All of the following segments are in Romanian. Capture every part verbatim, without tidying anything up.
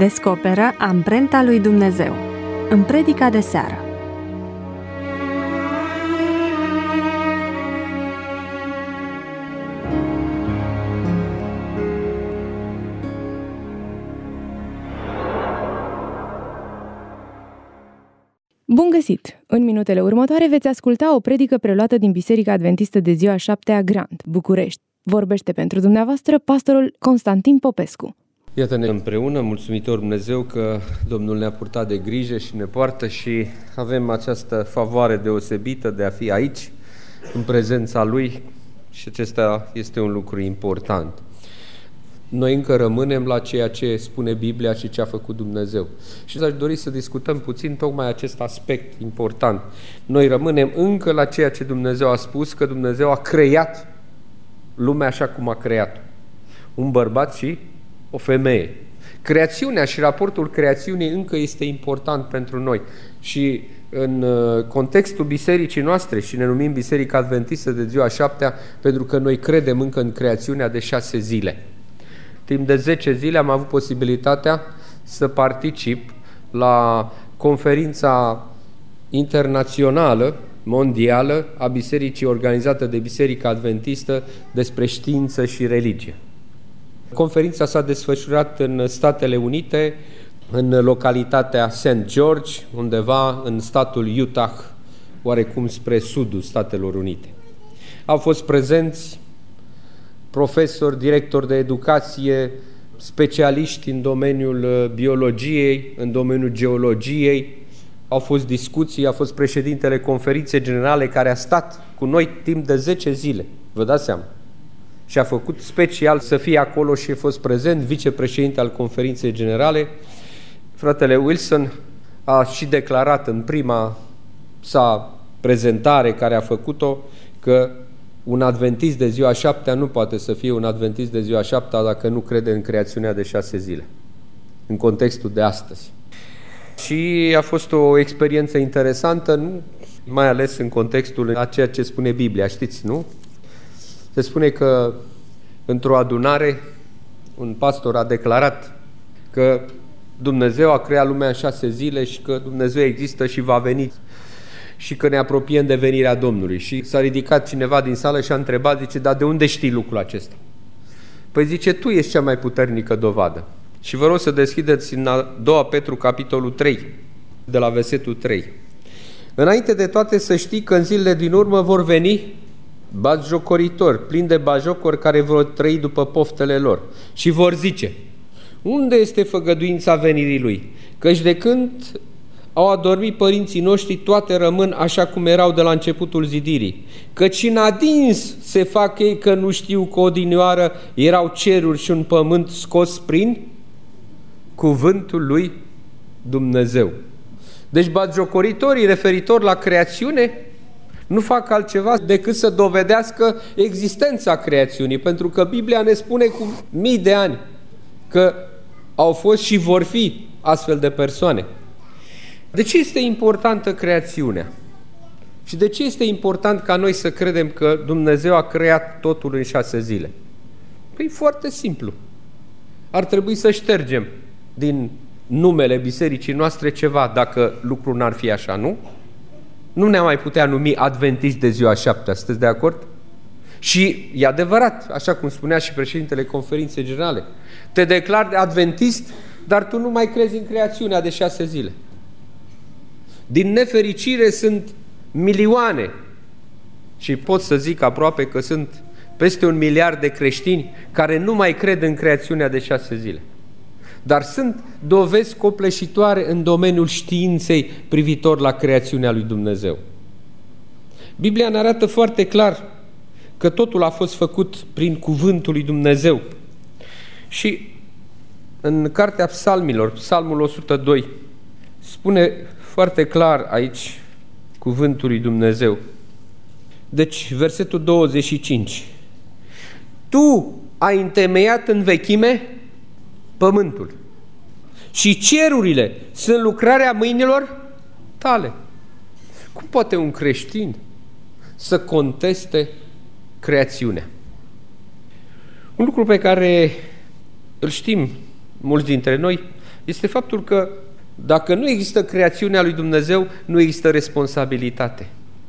Descoperă amprenta lui Dumnezeu în predica de seară. Bun găsit! În minutele următoare veți asculta o predică preluată din Biserica Adventistă de Ziua șaptea Grand, București. Vorbește pentru dumneavoastră pastorul Constantin Popescu. Iată-ne împreună, mulțumitor Dumnezeu că Domnul ne-a purtat de grijă și ne poartă și avem această favoare deosebită de a fi aici, în prezența Lui, și acesta este un lucru important. Noi încă rămânem la ceea ce spune Biblia și ce a făcut Dumnezeu. Și aș dori să discutăm puțin tocmai acest aspect important. Noi rămânem încă la ceea ce Dumnezeu a spus, că Dumnezeu a creat lumea așa cum a creat-o. Un bărbat și o femeie. Creațiunea și raportul creațiunii încă este important pentru noi. Și în contextul bisericii noastre, și ne numim Biserica Adventistă de Ziua șaptea, pentru că noi credem încă în creațiunea de șase zile. Timp de zece zile am avut posibilitatea să particip la conferința internațională, mondială, a bisericii organizată de Biserica Adventistă despre știință și religie. Conferința s-a desfășurat în Statele Unite, în localitatea Saint George, undeva în statul Utah, oarecum spre sudul Statelor Unite. Au fost prezenți profesori, directori de educație, specialiști în domeniul biologiei, în domeniul geologiei. Au fost discuții, a fost președintele conferinței generale care a stat cu noi timp de zece zile, vă dați seama. Și a făcut special să fie acolo și a fost prezent vicepreședinte al conferinței generale. Fratele Wilson a și declarat în prima sa prezentare care a făcut-o că un adventist de ziua șaptea nu poate să fie un adventist de ziua șaptea dacă nu crede în creațiunea de șase zile, în contextul de astăzi. Și a fost o experiență interesantă, nu? Mai ales în contextul a ceea ce spune Biblia, știți, nu? Se spune că într-o adunare un pastor a declarat că Dumnezeu a creat lumea în șase zile și că Dumnezeu există și va veni și că ne apropiem de venirea Domnului. Și s-a ridicat cineva din sală și a întrebat, zice, dar de unde știi lucrul acesta? Păi zice, tu ești cea mai puternică dovadă. Și vă rog să deschideți în a doua Petru, capitolul trei, de la versetul trei. Înainte de toate să știi că în zilele din urmă vor veni batjocoritori, plini de bajocori care vor trăi după poftele lor. Și vor zice, unde este făgăduința venirii Lui? Căci de când au adormit părinții noștri, toate rămân așa cum erau de la începutul zidirii. Căci în adins se fac ei că nu știu că odinioară erau ceruri și un pământ scos prin cuvântul lui Dumnezeu. Deci batjocoritorii referitor la creațiune nu fac altceva decât să dovedească existența creațiunii, pentru că Biblia ne spune cu mii de ani că au fost și vor fi astfel de persoane. De ce este importantă creațiunea? Și de ce este important ca noi să credem că Dumnezeu a creat totul în șase zile? Păi foarte simplu. Ar trebui să ștergem din numele bisericii noastre ceva dacă lucrul n-ar fi așa, nu? Nu ne-am mai putea numi adventiști de ziua șaptea, sunteți de acord? Și e adevărat, așa cum spunea și președintele conferinței generale, te declari adventist, dar tu nu mai crezi în creațiunea de șase zile. Din nefericire sunt milioane și pot să zic aproape că sunt peste un miliard de creștini care nu mai cred în creațiunea de șase zile. Dar sunt dovezi copleșitoare în domeniul științei privitor la creațiunea lui Dumnezeu. Biblia ne arată foarte clar că totul a fost făcut prin cuvântul lui Dumnezeu. Și în Cartea Psalmilor, Psalmul o sută doi, spune foarte clar aici cuvântul lui Dumnezeu. Deci, versetul douăzeci și cinci. Tu ai întemeiat în vechime pământul și cerurile sunt lucrarea mâinilor tale. Cum poate un creștin să conteste creațiunea? Un lucru pe care îl știm mulți dintre noi este faptul că dacă nu există creațiunea lui Dumnezeu, nu există responsabilitate.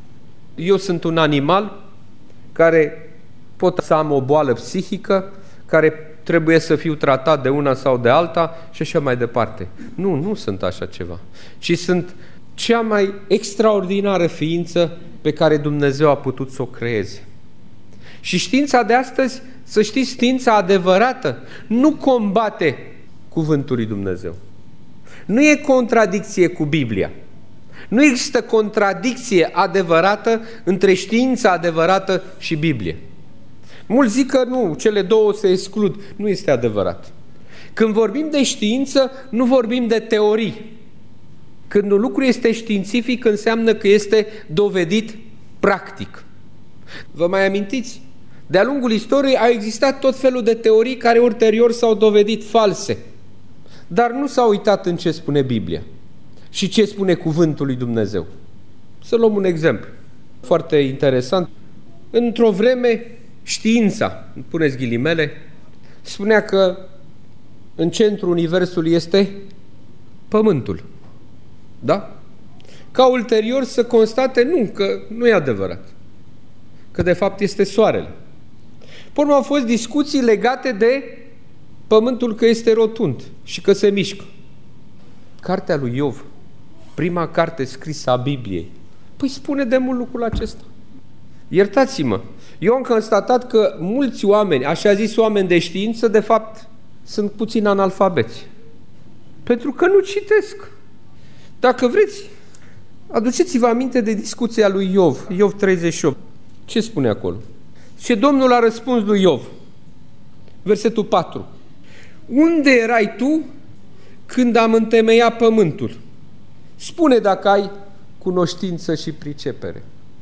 Eu sunt un animal care pot să am o boală psihică, care trebuie să fiu tratat de una sau de alta și așa mai departe. Nu, nu sunt așa ceva, ci sunt cea mai extraordinară ființă pe care Dumnezeu a putut să o creeze. Și știința de astăzi, să știți, știința adevărată nu combate cuvântul lui Dumnezeu. Nu e contradicție cu Biblia. Nu există contradicție adevărată între știința adevărată și Biblie. Mulți zic că nu, cele două se exclud. Nu este adevărat. Când vorbim de știință, nu vorbim de teorii. Când un lucru este științific, înseamnă că este dovedit practic. Vă mai amintiți? De-a lungul istoriei au existat tot felul de teorii care ulterior s-au dovedit false. Dar nu s-au uitat în ce spune Biblia și ce spune cuvântul lui Dumnezeu. Să luăm un exemplu foarte interesant. Într-o vreme, știința, puneți ghilimele, spunea că în centrul universului este Pământul. Da? Ca ulterior să constate, nu, că nu e adevărat. Că de fapt este Soarele. Pe urmă au fost discuții legate de Pământul, că este rotund și că se mișcă. Cartea lui Iov, prima carte scrisă a Bibliei, păi spune de mult lucrul acesta. Iertați-mă, eu am constatat că mulți oameni, așa zis oameni de știință, de fapt sunt puțin analfabeți. Pentru că nu citesc. Dacă vreți, aduceți-vă aminte de discuția lui Iov, Iov treizeci și opt. Ce spune acolo? Și Domnul a răspuns lui Iov, versetul patru. Unde erai tu când am întemeiat pământul? Spune dacă ai cunoștință și pricepere.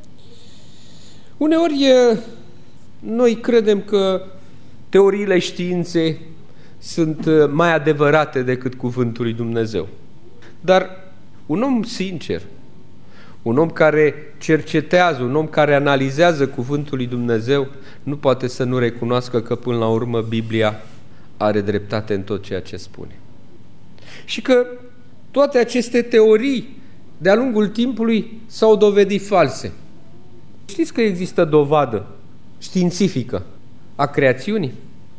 Uneori noi credem că teoriile științei sunt mai adevărate decât cuvântul lui Dumnezeu. Dar un om sincer, un om care cercetează, un om care analizează cuvântul lui Dumnezeu, nu poate să nu recunoască că până la urmă Biblia are dreptate în tot ceea ce spune. Și că toate aceste teorii de-a lungul timpului s-au dovedit false. Știți că există dovadă științifică a creațiunii?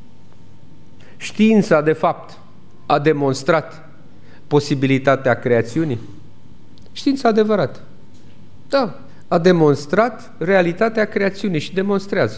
Știința, de fapt, a demonstrat posibilitatea creațiunii? Știința adevărată. Da, a demonstrat realitatea creațiunii și demonstrează.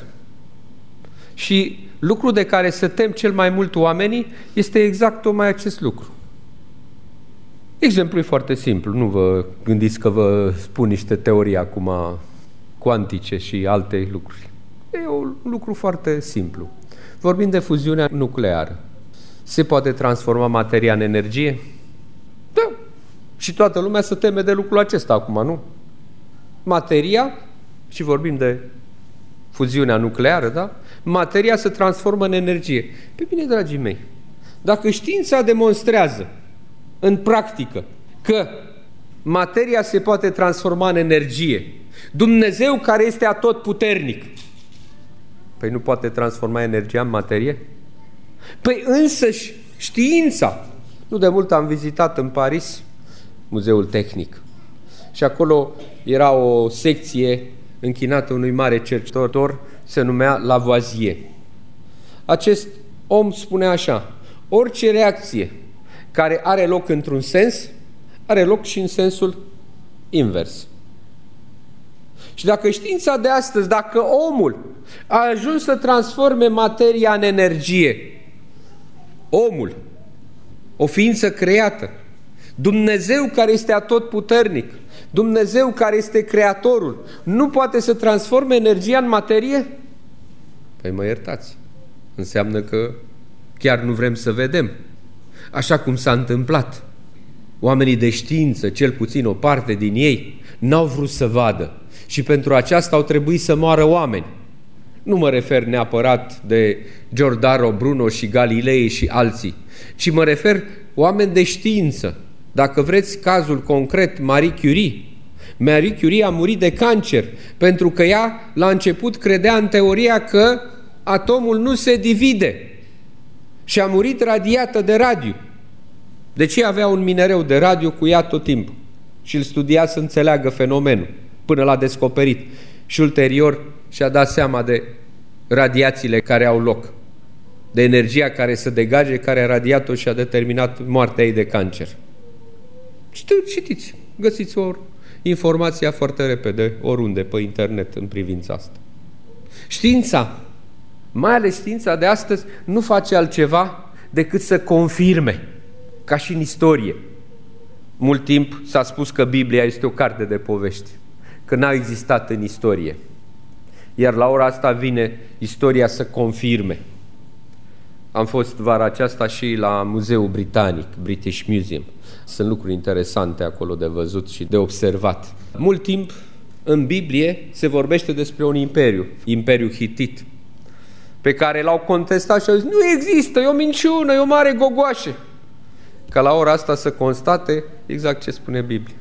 Și lucrul de care se tem cel mai mult oamenii este exact tocmai acest lucru. Exemplul e foarte simplu, nu vă gândiți că vă spun niște teorii acum cuantice și alte lucruri. E un lucru foarte simplu. Vorbim de fuziunea nucleară. Se poate transforma materia în energie? Da. Și toată lumea se teme de lucrul acesta acum, nu? Materia, și vorbim de fuziunea nucleară, da? Materia se transformă în energie. Pe bine, dragii mei, dacă știința demonstrează în practică că materia se poate transforma în energie, Dumnezeu care este atotputernic, păi nu poate transforma energia în materie? Păi însăși știința. Nu de mult am vizitat în Paris Muzeul Tehnic și acolo era o secție închinată unui mare cercetător, se numea Lavoisier. Acest om spunea așa: orice reacție care are loc într-un sens, are loc și în sensul invers. Și dacă știința de astăzi, dacă omul a ajuns să transforme materia în energie, omul, o ființă creată, Dumnezeu care este atotputernic, Dumnezeu care este creatorul, nu poate să transforme energia în materie? Păi mă iertați, înseamnă că chiar nu vrem să vedem. Așa cum s-a întâmplat. Oamenii de știință, cel puțin o parte din ei, n-au vrut să vadă și pentru aceasta au trebuit să moară oameni. Nu mă refer neapărat de Giordano Bruno și Galilei și alții, ci mă refer oameni de știință. Dacă vreți cazul concret, Marie Curie. Marie Curie a murit de cancer pentru că ea la început credea în teoria că atomul nu se divide și a murit radiată de radiu. De ce avea un minereu de radio cu ea tot timpul? Și îl studia să înțeleagă fenomenul, până l-a descoperit. Și ulterior și-a dat seama de radiațiile care au loc, de energia care se degage, care a radiat-o și a determinat moartea ei de cancer. Citiți, găsiți o informație foarte repede, oriunde, pe internet, în privința asta. Știința, mai ales știința de astăzi, nu face altceva decât să confirme, ca și în istorie. Mult timp s-a spus că Biblia este o carte de povești, că n-a existat în istorie. Iar la ora asta vine istoria să confirme. Am fost vara aceasta și la Muzeul Britanic, British Museum. Sunt lucruri interesante acolo de văzut și de observat. Mult timp în Biblie se vorbește despre un imperiu, Imperiul Hitit, pe care l-au contestat și au zis, nu există, e o minciună, e o mare gogoașe. Ca la ora asta să constate exact ce spune Biblia.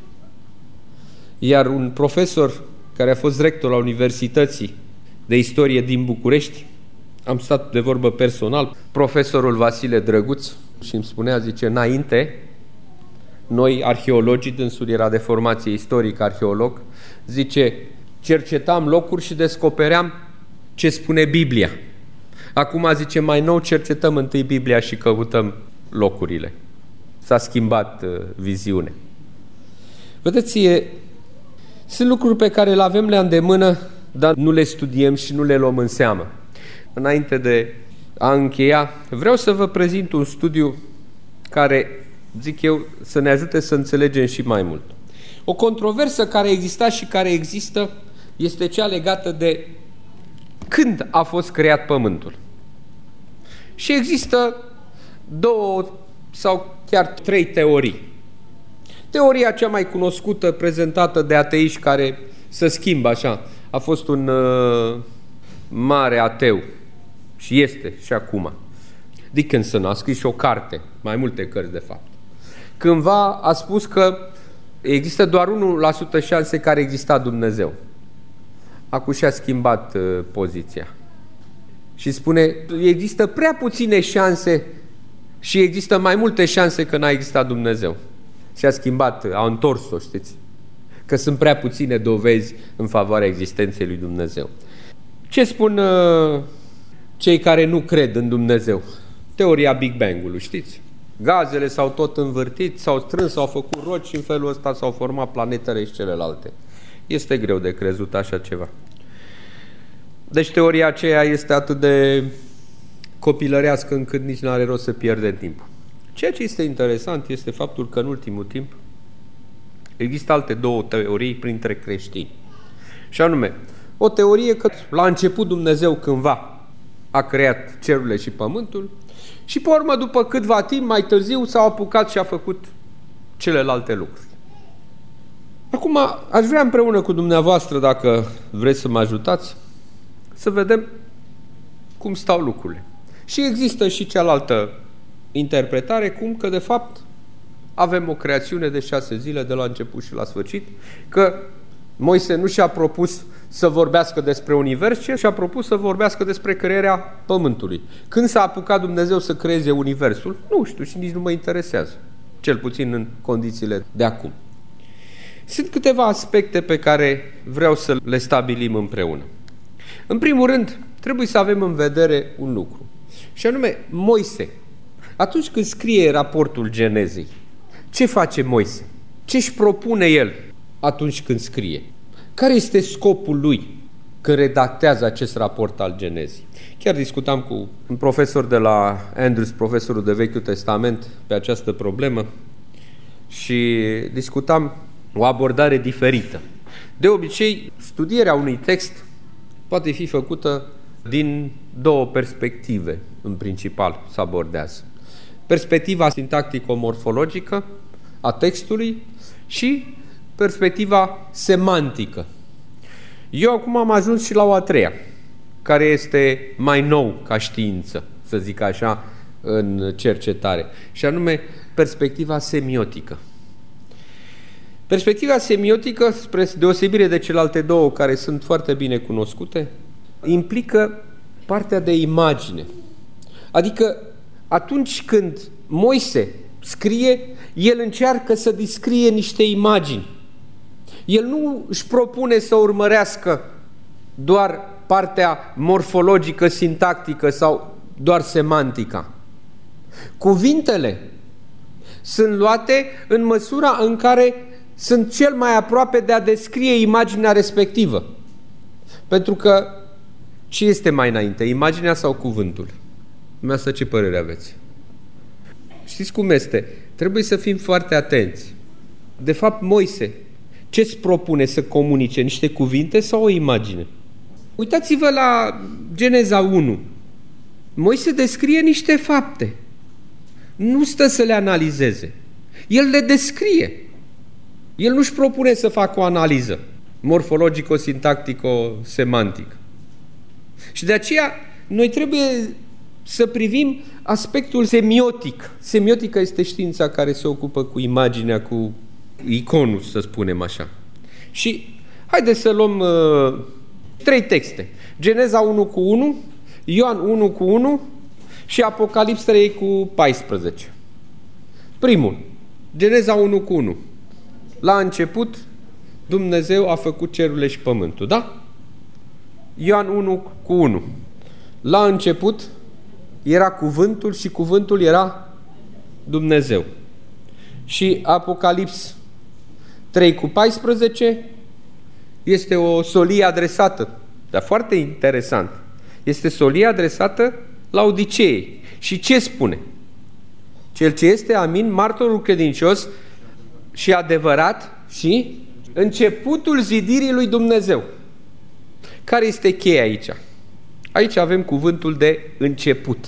Iar un profesor care a fost rector la Universității de Istorie din București, am stat de vorbă personal, profesorul Vasile Drăguț, și îmi spunea, zice, înainte, noi arheologii, dânsul era de formație istoric arheolog, zice, cercetam locuri și descopeream ce spune Biblia. Acum, zice, mai nou cercetăm întâi Biblia și căutăm locurile. S-a schimbat uh, viziune. Vedeți, e, sunt lucruri pe care le avem la îndemână, dar nu le studiem și nu le luăm în seamă. Înainte de a încheia, vreau să vă prezint un studiu care, zic eu, să ne ajute să înțelegem și mai mult. O controversă care exista și care există este cea legată de când a fost creat Pământul. Și există două sau chiar trei teorii. Teoria cea mai cunoscută, prezentată de ateiști, care se schimbă așa, a fost un uh, mare ateu și este și acum. Dickinson a scris și o carte, mai multe cărți de fapt. Cândva a spus că există doar unu la sută șanse care exista Dumnezeu. Acum și-a schimbat uh, poziția. Și spune, există prea puține șanse și există mai multe șanse că n-a existat Dumnezeu. Și a schimbat, a întors-o, știți? Că sunt prea puține dovezi în favoarea existenței lui Dumnezeu. Ce spun uh, cei care nu cred în Dumnezeu? Teoria Big Bang-ului, știți? Gazele s-au tot învârtit, s-au strâns, s-au făcut roci și în felul ăsta s-au format planetele și celelalte. Este greu de crezut așa ceva. Deci teoria aceea este atât de copilărească încât nici nu are rost să pierdem timpul. Ceea ce este interesant este faptul că în ultimul timp există alte două teorii printre creștini. Și anume, o teorie că la început Dumnezeu cândva a creat cerurile și pământul și pe urmă, după câtva timp, mai târziu s-a apucat și a făcut celelalte lucruri. Acum, aș vrea împreună cu dumneavoastră, dacă vreți să mă ajutați, să vedem cum stau lucrurile. Și există și cealaltă interpretare, cum că de fapt avem o creațiune de șase zile de la început și la sfârșit, că Moise nu și-a propus să vorbească despre univers, ci și-a propus să vorbească despre crearea pământului. Când s-a apucat Dumnezeu să creeze universul? Nu știu și nici nu mă interesează, cel puțin în condițiile de acum. Sunt câteva aspecte pe care vreau să le stabilim împreună. În primul rând, trebuie să avem în vedere un lucru, și anume Moise. Atunci când scrie raportul Genezei, ce face Moise? Ce își propune el atunci când scrie? Care este scopul lui când redactează acest raport al Genezei? Chiar discutam cu un profesor de la Andrews, profesorul de Vechiul Testament, pe această problemă și discutam o abordare diferită. De obicei, studierea unui text poate fi făcută din două perspective, în principal, se abordează. Perspectiva sintactico-morfologică a textului și perspectiva semantică. Eu acum am ajuns și la o a treia, care este mai nou ca știință, să zic așa, în cercetare, și anume perspectiva semiotică. Perspectiva semiotică, spre deosebire de celelalte două care sunt foarte bine cunoscute, implică partea de imagine. Adică atunci când Moise scrie, el încearcă să descrie niște imagini. El nu își propune să urmărească doar partea morfologică, sintactică sau doar semantica. Cuvintele sunt luate în măsura în care sunt cel mai aproape de a descrie imaginea respectivă. Pentru că ce este mai înainte, imaginea sau cuvântul? Dumneavoastră, ce părere aveți? Știți cum este? Trebuie să fim foarte atenți. De fapt, Moise, ce îți propune să comunice? Niște cuvinte sau o imagine? Uitați-vă la Geneza unu. Moise descrie niște fapte. Nu stă să le analizeze. El le descrie. El nu-și propune să facă o analiză morfologico-sintactico-semantică. Și de aceea noi trebuie să privim aspectul semiotic. Semiotica este știința care se ocupă cu imaginea, cu iconul, să spunem așa. Și haideți să luăm uh, trei texte. Geneza unu cu unu, Ioan unu cu unu și Apocalips trei cu paisprezece. Primul, Geneza unu cu unu. La început, Dumnezeu a făcut cerurile și pământul, da? Ioan unu cu unu. La început era cuvântul și cuvântul era Dumnezeu. Și Apocalips trei cu paisprezece este o solie adresată, dar foarte interesant. Este solie adresată la Odiceei. Și ce spune? Cel ce este amin, martorul credincios și adevărat și începutul zidirii lui Dumnezeu. Care este cheia aici? Aici avem cuvântul de început.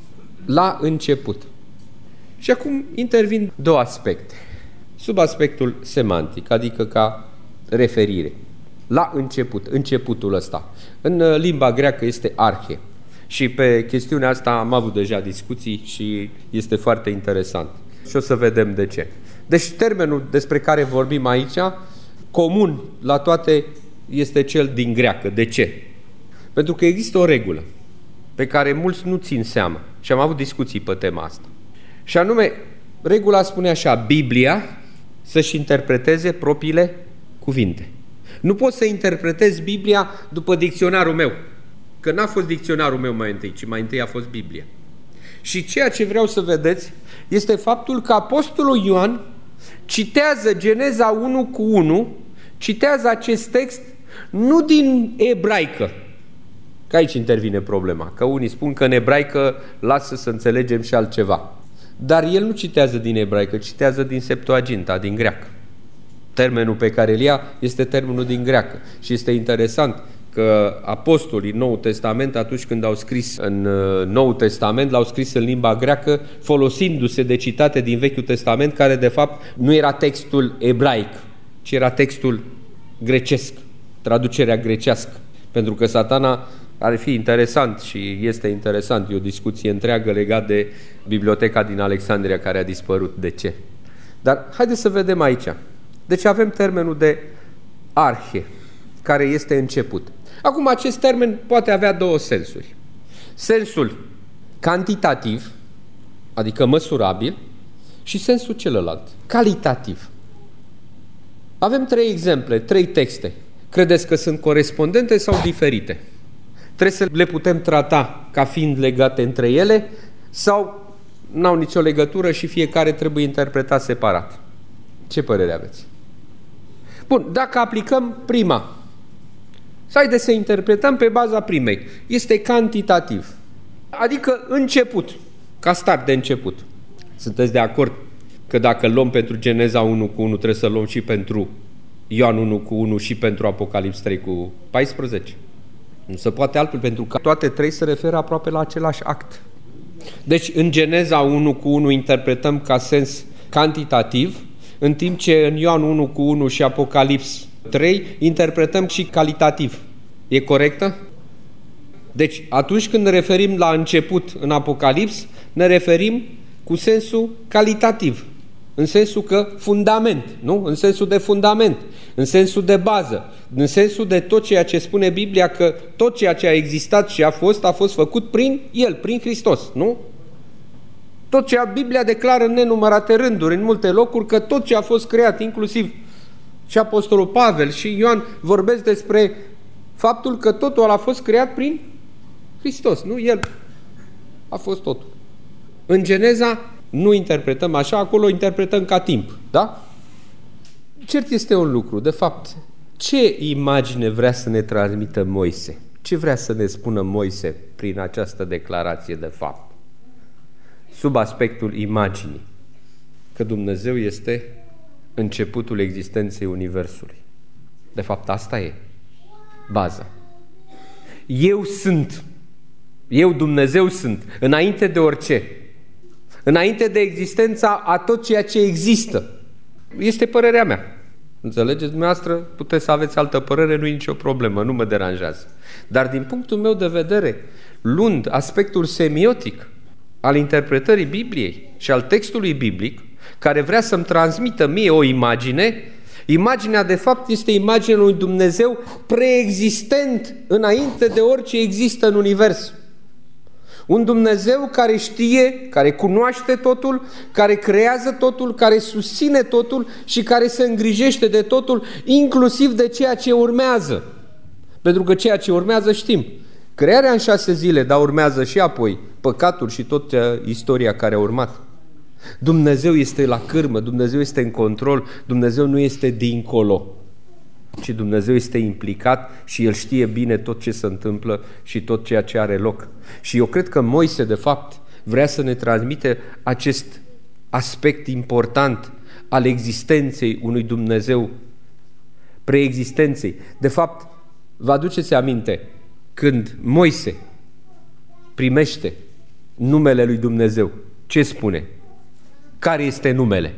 La început. Și acum intervin două aspecte. Sub aspectul semantic, adică ca referire. La început, începutul ăsta. În limba greacă este arhe. Și pe chestiunea asta am avut deja discuții și este foarte interesant. Și o să vedem de ce. Deci termenul despre care vorbim aici, comun la toate, este cel din greacă. De ce? Pentru că există o regulă pe care mulți nu țin seama și am avut discuții pe tema asta. Și anume, regula spune așa: Biblia să-și interpreteze propriile cuvinte. Nu pot să interpretez Biblia după dicționarul meu, că n-a fost dicționarul meu mai întâi, ci mai întâi a fost Biblia. Și ceea ce vreau să vedeți este faptul că Apostolul Ioan citează Geneza unu cu unu, citează acest text nu din ebraică, că aici intervine problema, că unii spun că în ebraică lasă să înțelegem și altceva. Dar el nu citează din ebraică, citează din Septuaginta, din greacă. Termenul pe care îl ia este termenul din greacă. Și este interesant că apostolii Noul Testament, atunci când au scris în Noul Testament, l-au scris în limba greacă, folosindu-se de citate din Vechiul Testament, care de fapt nu era textul ebraic, ci era textul grecesc, traducerea grecească. Pentru că Satana ar fi interesant și este interesant, e o discuție întreagă legată de biblioteca din Alexandria care a dispărut. De ce? Dar haideți să vedem aici. Deci avem termenul de arhe, care este început. Acum, acest termen poate avea două sensuri. Sensul cantitativ, adică măsurabil, și sensul celălalt, calitativ. Avem trei exemple, trei texte. Credeți că sunt corespondente sau diferite? Trebuie să le putem trata ca fiind legate între ele sau n-au nicio legătură și fiecare trebuie interpretat separat? Ce părere aveți? Bun, dacă aplicăm prima, haideți să interpretăm pe baza primei. Este cantitativ, adică început, ca start de început. Sunteți de acord că dacă luăm pentru Geneza unu cu unu, trebuie să luăm și pentru Ioan unu cu unu și pentru Apocalips trei cu paisprezece? Nu se poate altfel, pentru că toate trei se referă aproape la același act. Deci în Geneza unu cu unu interpretăm ca sens cantitativ, în timp ce în Ioan unu cu unu și Apocalips trei interpretăm și calitativ. E corectă? Deci atunci când ne referim la început în Apocalips, ne referim cu sensul calitativ, în sensul că fundament, nu? În sensul de fundament, în sensul de bază, în sensul de tot ceea ce spune Biblia, că tot ceea ce a existat și a fost, a fost făcut prin El, prin Hristos, nu? Tot ce Biblia declară în nenumărate rânduri, în multe locuri, că tot ce a fost creat, inclusiv și Apostolul Pavel și Ioan, vorbesc despre faptul că totul a fost creat prin Hristos, nu? El a fost totul. În Geneza nu interpretăm așa, acolo interpretăm ca timp, da? Cert este un lucru, de fapt, ce imagine vrea să ne transmită Moise? Ce vrea să ne spună Moise prin această declarație de fapt? Sub aspectul imaginii, că Dumnezeu este începutul existenței Universului. De fapt, asta e baza. Eu sunt, eu Dumnezeu sunt, înainte de orice, înainte de existența a tot ceea ce există. Este părerea mea. Înțelegeți dumneavoastră? Puteți să aveți altă părere, nu e nicio problemă, nu mă deranjează. Dar din punctul meu de vedere, luând aspectul semiotic al interpretării Bibliei și al textului biblic, care vrea să-mi transmită mie o imagine, imaginea de fapt este imaginea unui Dumnezeu preexistent înainte de orice există în univers. Un Dumnezeu care știe, care cunoaște totul, care creează totul, care susține totul și care se îngrijește de totul, inclusiv de ceea ce urmează. Pentru că ceea ce urmează știm. Crearea în șase zile, dar urmează și apoi păcatul și tot istoria care a urmat. Dumnezeu este la cârmă, Dumnezeu este în control, Dumnezeu nu este dincolo, ci Dumnezeu este implicat și El știe bine tot ce se întâmplă și tot ceea ce are loc. Și eu cred că Moise, de fapt, vrea să ne transmite acest aspect important al existenței unui Dumnezeu, preexistenței. De fapt, vă aduceți aminte, când Moise primește numele lui Dumnezeu, ce spune? Care este numele?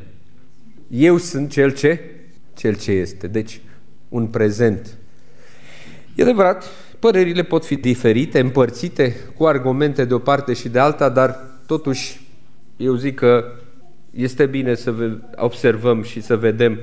Eu sunt cel ce? Cel ce este. Deci, un prezent. E adevărat, părerile pot fi diferite, împărțite cu argumente de o parte și de alta, dar totuși eu zic că este bine să observăm și să vedem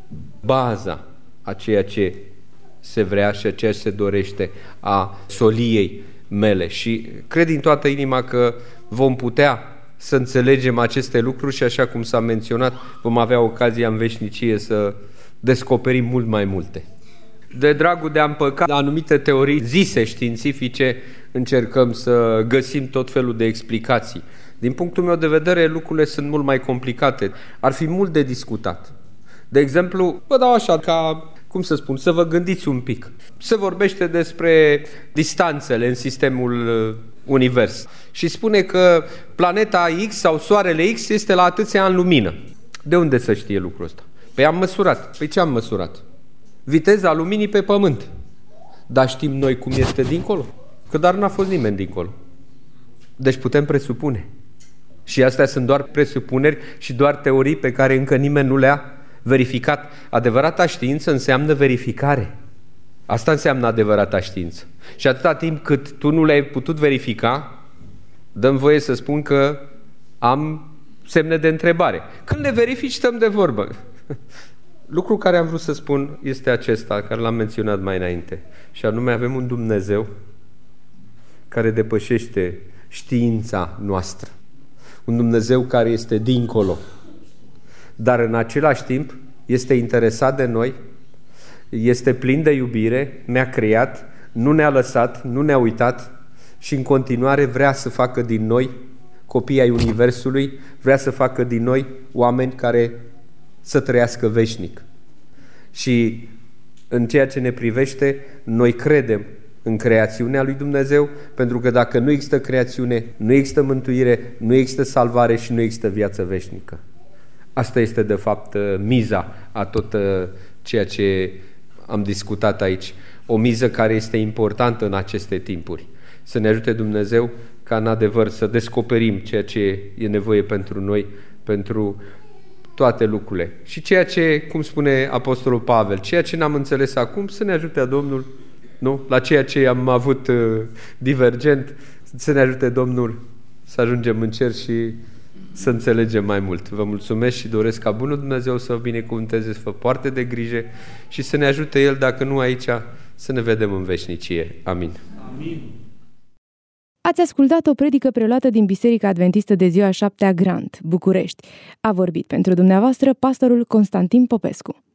baza a ceea ce se vrea și a ceea ce se dorește a soliei mele. Și cred din toată inima că vom putea să înțelegem aceste lucruri și, așa cum s-a menționat, vom avea ocazia în veșnicie să descoperim mult mai multe. De dragul de a împăca anumite teorii zise științifice, încercăm să găsim tot felul de explicații. Din punctul meu de vedere, lucrurile sunt mult mai complicate. Ar fi mult de discutat. De exemplu, vă dau așa, ca, cum să spun, să vă gândiți un pic. Se vorbește despre distanțele în sistemul univers și spune că planeta X sau soarele X este la atâția ani lumină. De unde să știe lucrul ăsta? Păi am măsurat. Păi ce am măsurat? Viteza luminii pe pământ. Dar știm noi cum este dincolo? Că dar n-a fost nimeni dincolo. Deci putem presupune. Și astea sunt doar presupuneri și doar teorii pe care încă nimeni nu le-a verificat. Adevărata știință înseamnă verificare. Asta înseamnă adevărata știință. Și atâta timp cât tu nu le-ai putut verifica, dăm voie să spun că am semne de întrebare. Când le verifici, stăm de vorbă. Lucrul care am vrut să spun este acesta, care l-am menționat mai înainte. Și anume, avem un Dumnezeu care depășește știința noastră. Un Dumnezeu care este dincolo. Dar în același timp este interesat de noi, este plin de iubire, ne-a creat, nu ne-a lăsat, nu ne-a uitat și în continuare vrea să facă din noi copii ai Universului, vrea să facă din noi oameni care să trăiască veșnic. Și în ceea ce ne privește, noi credem în creațiunea lui Dumnezeu, pentru că dacă nu există creațiune, nu există mântuire, nu există salvare și nu există viață veșnică. Asta este de fapt miza a tot ceea ce am discutat aici. O miză care este importantă în aceste timpuri. Să ne ajute Dumnezeu ca în adevăr să descoperim ceea ce e nevoie pentru noi, pentru toate lucrurile. Și ceea ce, cum spune Apostolul Pavel, ceea ce n-am înțeles acum, să ne ajute Domnul, nu? La ceea ce am avut uh, divergent, să ne ajute Domnul să ajungem în cer și să înțelegem mai mult. Vă mulțumesc și doresc ca bunul Dumnezeu să vă binecuvânteze, să vă poarte de grijă și să ne ajute El, dacă nu aici, să ne vedem în veșnicie. Amin. Amin. Ați ascultat o predică preluată din Biserica Adventistă de Ziua Șaptea Grant, București. A vorbit pentru dumneavoastră pastorul Constantin Popescu.